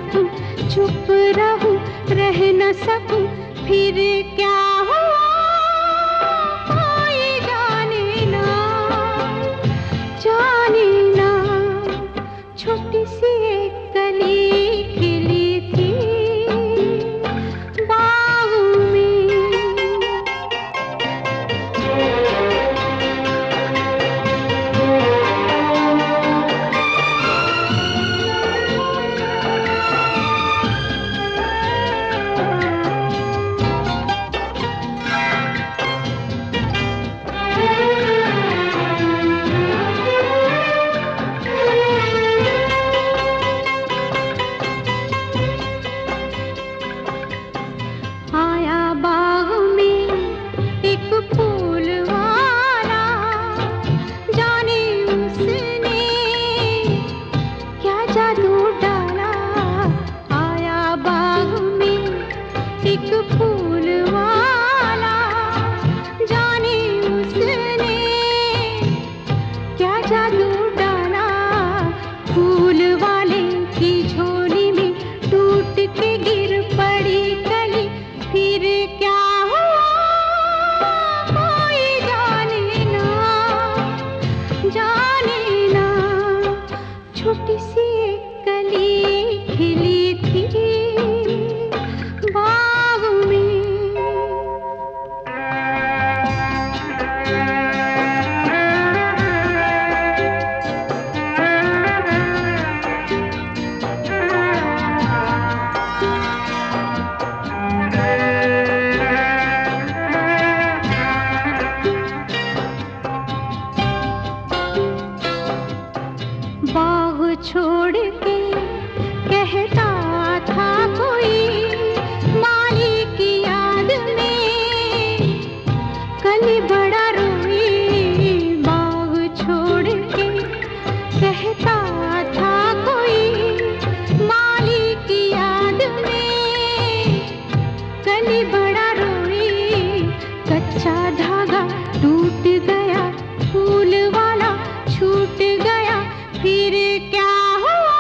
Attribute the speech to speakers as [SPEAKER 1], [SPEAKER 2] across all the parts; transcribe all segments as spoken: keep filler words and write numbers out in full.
[SPEAKER 1] सकूं, चुप रहूं, रह न सकूं, फिर क्या हुआ कोई जाने ना, जाने ना। छोटी सी एक कली खिली थी बाग में। एक फूल वाला, जाने उसने क्या जादू डाला। फूल वाले की झोली में टूट के गिर पड़ी कली, फिर क्या हुआ कोई जाने ना, जाने ना। छोटी सी एक कली खिली थी बाग में। बाग छोड़ के कहता था कोई, माली की याद में कली बड़ा रोई। बाग छोड़ के कहता था कोई, माली की याद में कली बड़ा रोई। कच्चा धागा टूट गया, फूल वाला छूट गया, फिर क्या हुआ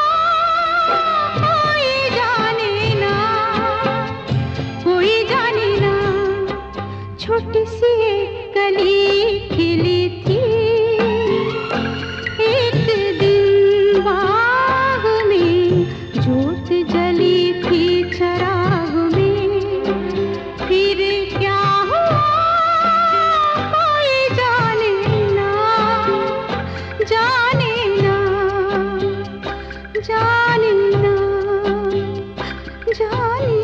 [SPEAKER 1] कोई जाने ना, कोई जाने ना। छोटी सी एक कली खिली थी एक दिन बाग में, जोत जली थी चराग में, फिर क्या हुआ कोई जाने ना, जाने जाने ना, जाने